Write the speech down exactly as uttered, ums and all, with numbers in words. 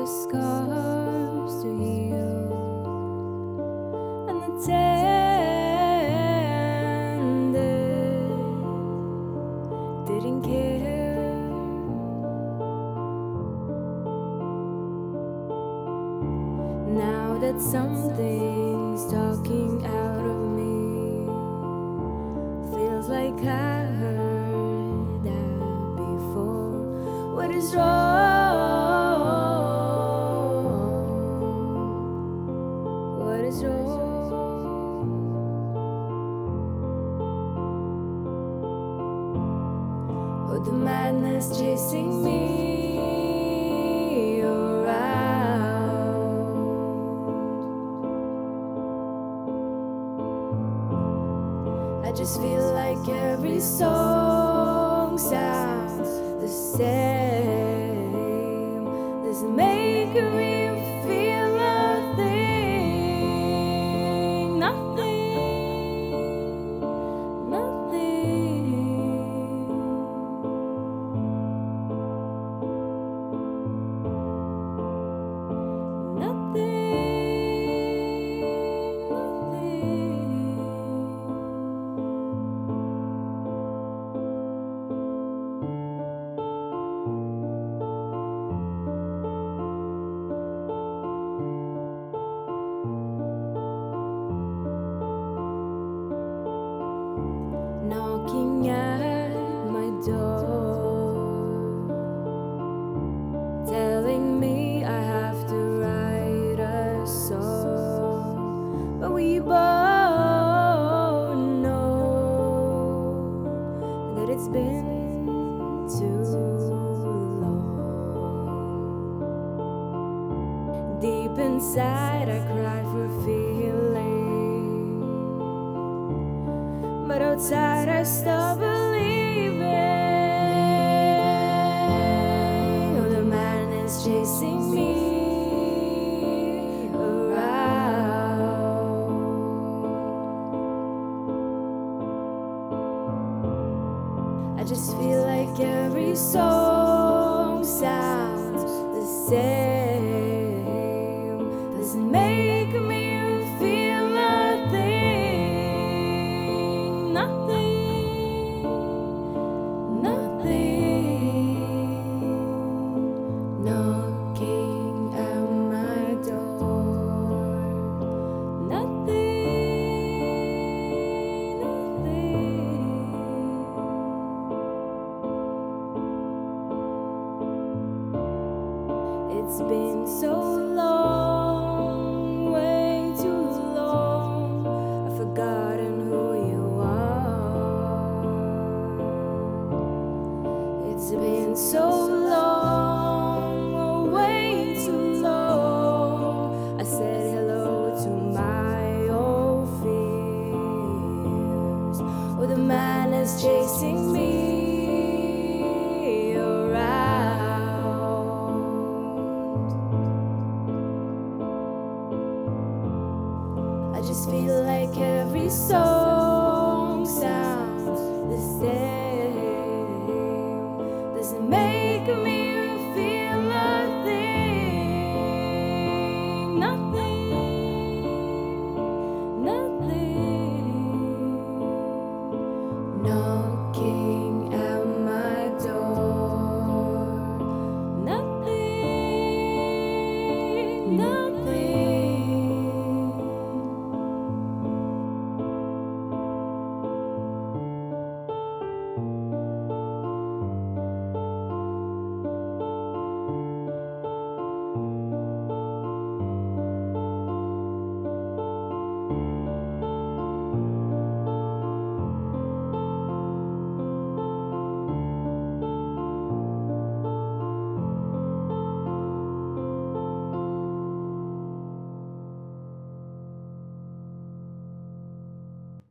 scars to heal, and the tender didn't care. Now that something's talking out of me, feels like I heard that before. What is wrong? What is wrong? Oh, the madness chasing me around. I just feel like every song sounds the same. Doesn't make me feel nothing, nothing, nothing, nothing, knocking at my door, telling me I have to write a song. But we both know that it's been too long. Deep inside I cry for feeling, but outside I stop believing. Oh, the madness chasing me around. I just feel like every song sounds the same. Doesn't make me feel nothing, nothing, nothing. Knocking at my door, nothing, nothing. It's been so long, way too long. I've forgotten who you are. It's been so long, oh, way too long. I said hello to my old fears. Oh, the man is chasing me around. I just feel like every song sounds the same. Doesn't make